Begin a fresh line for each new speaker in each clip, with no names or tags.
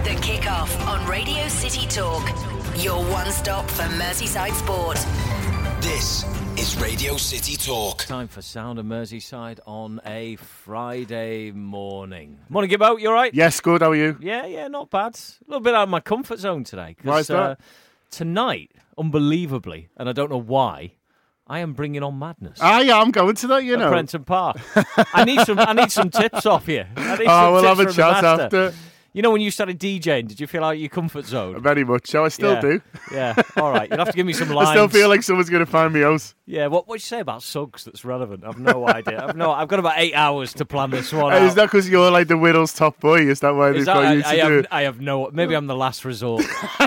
The Kickoff on Radio City Talk. Your one stop for Merseyside sport.
This is Radio City Talk.
Time for Sound of Merseyside on a Friday morning. Morning, Gibbo. You all right?
Yes, good. How are you?
Yeah, not bad. A little bit out of my comfort zone today.
Why is that?
Tonight, unbelievably, and I don't know why, I am bringing on madness.
Yeah, I'm going to that, you know.
At Prenton Park. I need some tips off you.
We'll have a chat after.
You know, when you started DJing, did you feel out of your comfort zone?
Very much so. I still do.
Yeah, all right. You'll have to give me some lines.
I still feel like someone's going to find me out.
Yeah, what'd you say about Suggs that's relevant? I've no idea. I've got about 8 hours to plan this one out.
Is that because you're like the Whittle's top boy? Is that why they've got you to do it?
I have no... Maybe I'm the last resort.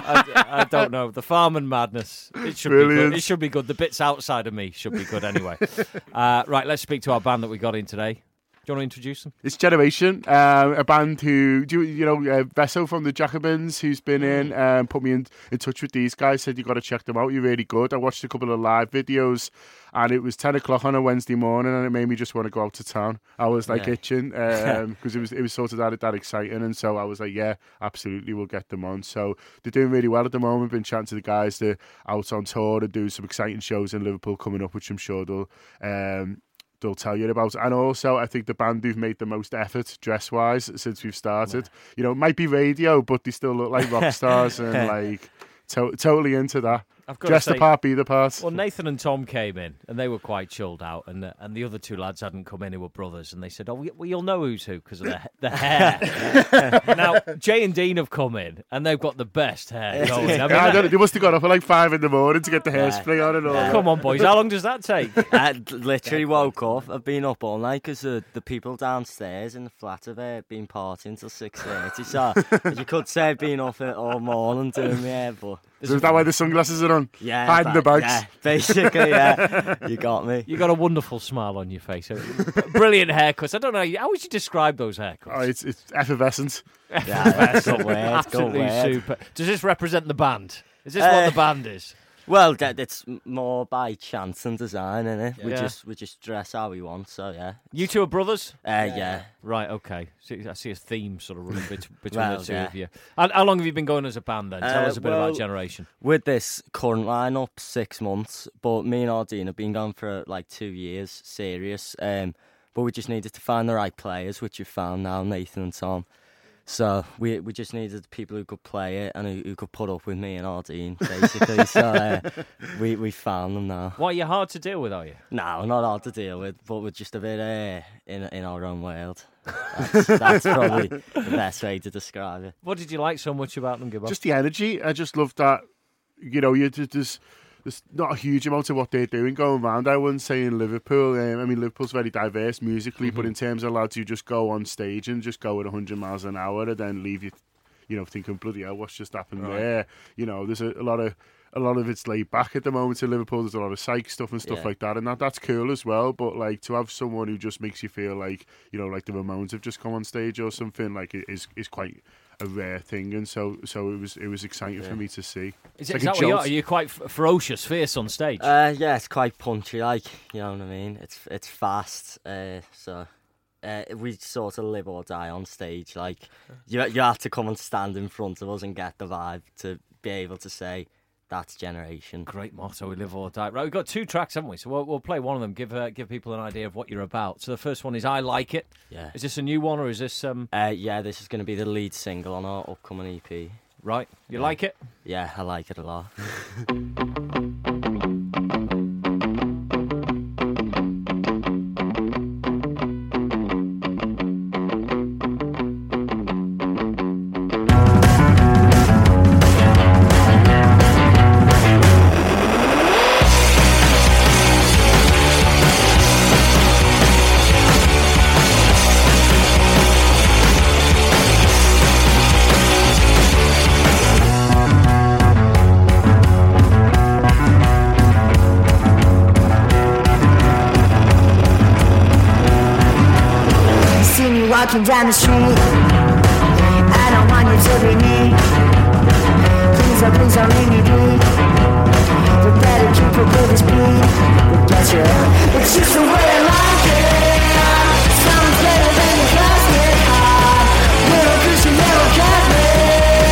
I don't know. The Farman madness. It should be good. It should be good. The bits outside of me should be good anyway. Right, let's speak to our band that we got in today. Do you want to introduce them?
It's Generation, a band who, Vesso from the Jacobins, who's been in, put me in touch with these guys, said you got to check them out, you're really good. I watched a couple of live videos, and it was 10 o'clock on a Wednesday morning, and it made me just want to go out to town. I was itching, because it was sort of that exciting, and so I was like, yeah, absolutely, we'll get them on. So they're doing really well at the moment. Been chatting to the guys, they're out on tour and doing some exciting shows in Liverpool coming up, which I'm sure they'll tell you about. And also, I think the band who've made the most effort dress-wise since we've started. You know, it might be radio, but they still look like rock stars and like totally into that. Dress the part, be the part.
Well, Nathan and Tom came in, and they were quite chilled out, and the other two lads hadn't come in who were brothers, and they said, you'll know who's who because of the hair. Now, Jay and Dean have come in, and they've got the best hair going.
They must have got up at like 5 in the morning to get the hairspray on and all.
Come on, boys, how long does that take?
I literally woke up. I've been up all night because the people downstairs in the flat have been partying till 6:30, so you could say I've been up all morning doing my hair, but...
So is that why the sunglasses are on?
Yeah.
Hiding the bags?
Yeah, basically, yeah. You got me.
You got a wonderful smile on your face. Brilliant haircuts. I don't know, how would you describe those haircuts?
Oh, it's effervescent.
Yeah, good word.
Absolutely super. Does this represent the band? Is this what the band is?
Well, it's more by chance and design, isn't it? We just dress how we want, so yeah.
You two are brothers?
Yeah.
Right, okay. I see a theme sort of running between the two of you. And how long have you been going as a band then? Tell us a bit about Generation.
With this current lineup, 6 months, but me and Ardeen have been going for like 2 years, serious. But we just needed to find the right players, which we've found now, Nathan and Tom. So we just needed people who could play it and who could put up with me and Ardeen, basically. So we found them now.
Why, you're hard to deal with, are you?
No, not hard to deal with, but we're just a bit in our own world. That's probably the best way to describe it.
What did you like so much about them, Gibbo?
Just the energy. I just love that, there's not a huge amount of what they're doing going around. I wouldn't say in Liverpool. Liverpool's very diverse musically, but in terms of lads who just go on stage and just go at 100 miles an hour and then leave you, thinking, bloody hell, what's just happened there? There's a lot of it's laid back at the moment in Liverpool. There's a lot of psych stuff and stuff like that, and that's cool as well. But like to have someone who just makes you feel like like the Ramones have just come on stage or something, like it is quite a rare thing, and so it was exciting for me to see.
Is that what you are? Are you quite ferocious, fierce on stage?
Yeah, it's quite punchy, like, you know what I mean. It's fast, so we sort of live or die on stage. Like you have to come and stand in front of us and get the vibe to be able to say that's Generation.
Great motto, we live or die. Right, we've got 2 tracks, haven't we? So we'll play one of them, give people an idea of what you're about. So the first one is I Like It.
Yeah.
Is this a new one or is this...
Yeah, this is going to be the lead single on our upcoming EP.
Right. You like it?
Yeah, I like it a lot.
Walking down the street, I don't want you to be me. Please don't leave me be. You better keep up with the speed. But guess what? It's just the way I like it. Sounds better than the plastic high. Little Christian never got me.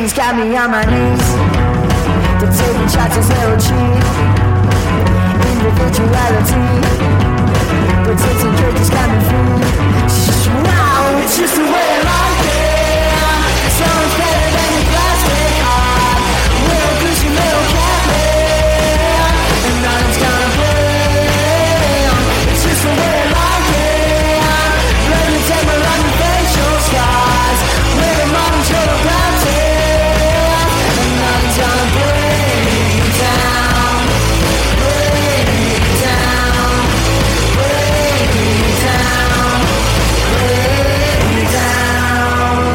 cookies got me on my knees. The taking shots is little cheap. Individuality. Potatoes and cookies got me free. Wow, it's just the way I like it. So much better than the plastic heart. We're a goosey little cat, and nothing's gonna break. It's just the way I like it. Let me take my run with facial scars. Where the mom's gonna bounce it, and nothing's gonna break me down. Break me down. Break me down. Break me down.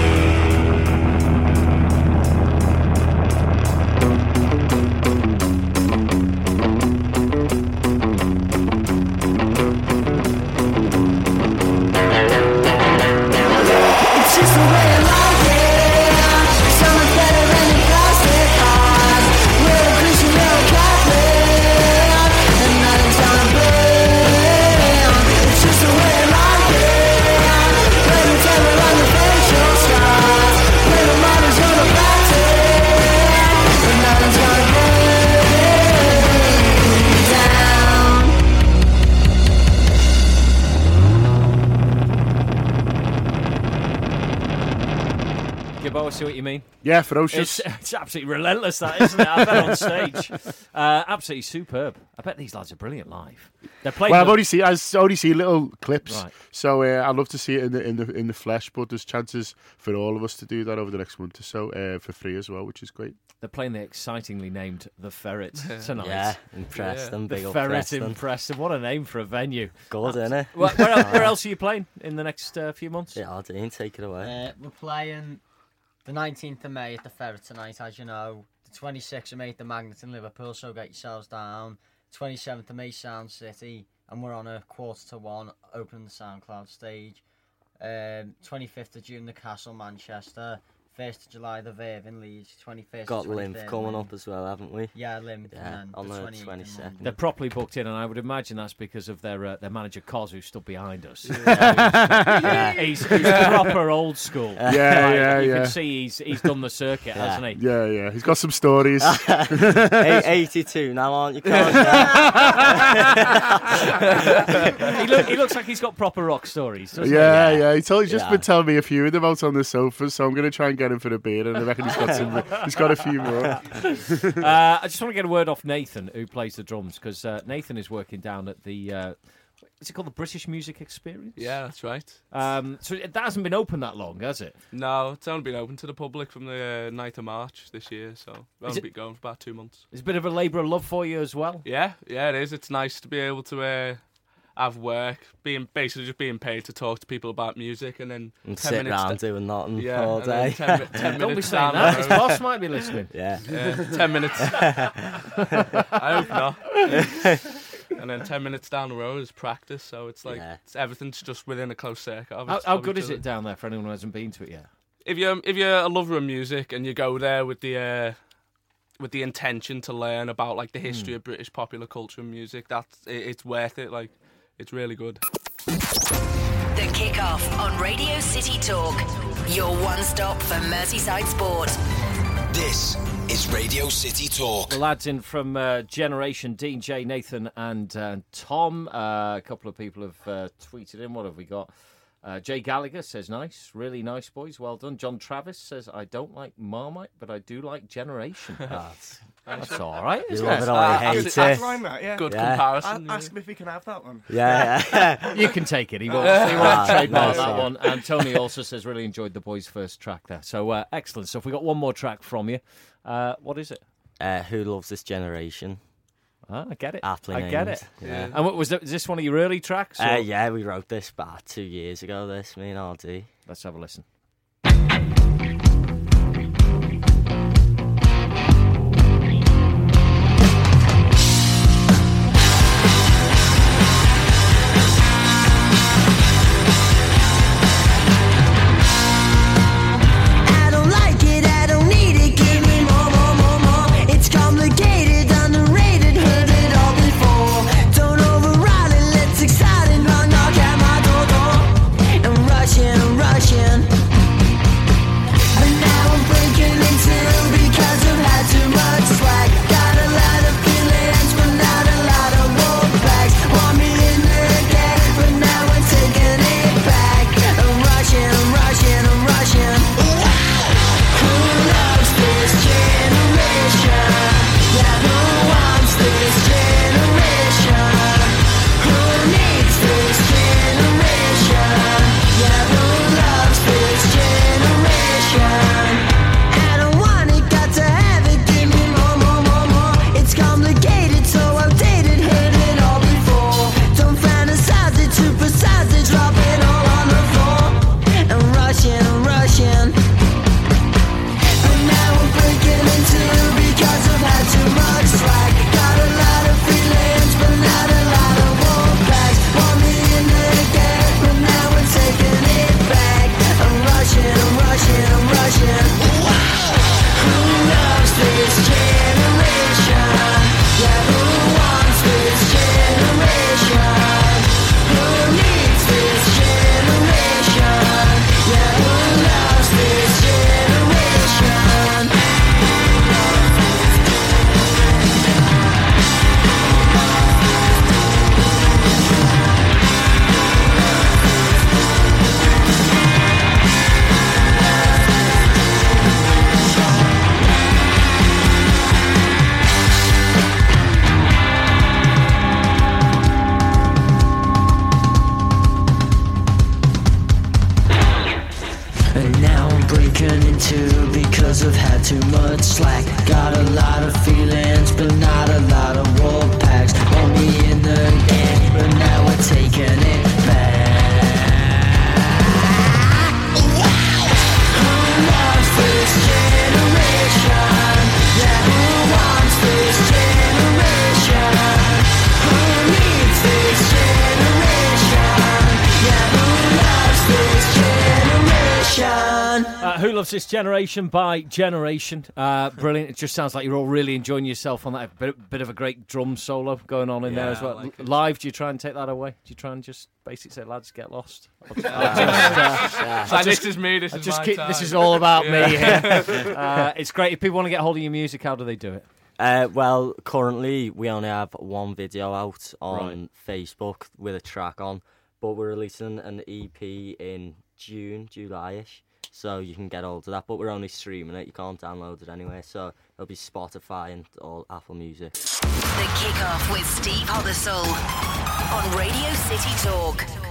It's just the way I like it. So much better than the plastic heart. We're a greasy little cat, and nothing's gonna break. It's just the way I like it. Let me tell you on the facial scars. Where the mother's gonna bounce it, and nothing's gonna break me down.
Gibbo, I see what you mean.
Yeah, ferocious.
It's absolutely relentless, that, isn't it? I bet on stage. Absolutely superb. I bet these lads are brilliant live. They're playing.
Well, I've only seen little clips,
Right.
so I'd love to see it in the flesh. But there's chances for all of us to do that over the next month or so for free as well, which is great.
They're playing the excitingly named The Ferret tonight.
Yeah, impressed them,
The
big old
Ferret
Preston.
impressed them. What a name for a venue.
Good, innit?
Where else are you playing in the next few months?
Yeah, Dean, take it away.
We're playing the 19th of May at the Ferret tonight, as you know. The 26th of May at the Magnet in Liverpool, so get yourselves down. 27th of May, Sound City, and we're on a 1:45 opening the SoundCloud stage. 25th of June, the Castle, Manchester. 1st of July, the Verve in Leeds. 21st
Got
to
Lymph
23rd
coming
May.
up as well, haven't we?
Yeah, Lymph.
Yeah,
and
on
then
the
28th
22nd.
They're properly booked in, and I would imagine that's because of their manager Cos, who stood behind us. He's proper old school.
Yeah,
You
yeah.
can see he's done the circuit, hasn't he?
Yeah. He's got some stories.
82 now, aren't you, Carl?
He looks like he's got proper rock stories, doesn't he?
Yeah. He's just
Yeah.
been telling me a few of them out on the sofa, so I'm going to try and get him for a beer, and I reckon he's got some. He's got a few more.
I just want to get a word off Nathan, who plays the drums, because Nathan is working down at the. Is it called the British Music Experience?
Yeah, that's right.
So that hasn't been open that long, has it?
No, it's only been open to the public from the 9th of March this year, so we've only
it-
been going for about 2 months.
It's a bit of a labour of love for you as well.
Yeah, it is. It's nice to be able to have work, basically just being paid to talk to people about music, and then
And
10
sit
minutes.
round doing nothing
Yeah,
all
and then
day.
10
Don't be
minutes
saying
down
that.
the
His
road.
boss might be listening.
Yeah.
10 minutes. I hope not. And then 10 minutes down the road is practice, so it's like everything's just within a close circuit of
How
of
good
each
is
other.
it down there for anyone who hasn't been to it yet?
If you're a lover of music and you go there with the intention to learn about like the history of British popular culture and music, it's worth it. Like, it's really good.
The Kickoff on Radio City Talk. Your one stop for Merseyside sport.
This is Radio City Talk.
The lads in from Generation, Dean, Jay, Nathan and Tom. A couple of people have tweeted in. What have we got? Jay Gallagher says, nice, really nice, boys, well done. John Travis says, I don't like Marmite, but I do like Generation. That's all right,
You
isn't
love
it?
it or you hate
I'd
it.
line that, yeah.
Good
Yeah.
comparison.
Ask him if he can have that one.
Yeah.
You can take it. He won't trademark
nice
that
one.
one. And Tony also says, really enjoyed the boys' first track there. So excellent stuff. We got one more track from you. What is it?
Who loves this generation?
I get it.
Aptly
I get
named.
it.
Yeah.
And what was is this one of your early tracks? or-
Yeah, we wrote this about 2 years ago, me and RD.
Let's have a listen.
I don't like it, I don't need it, give me more. It's complicated, underrated, heard it all before. Don't override it, let's exciting, knock at my door. I'm rushing,
Who Loves This Generation by Generation. Brilliant. It just sounds like you're all really enjoying yourself on that. Bit of a great drum solo going on in there as well.
Like
Live, do you try and take that away? Do you try and just basically say, lads, get lost?
This is me. This is my time.
This is all about me here. It's great. If people want to get hold of your music, how do they do it?
Well, currently we only have one video out on Facebook with a track on, but we're releasing an EP in June, July-ish, so you can get hold of that, but we're only streaming it. You can't download it anyway, so it'll be Spotify and all Apple Music.
The Kickoff with Steve Hobbersall on Radio City Talk.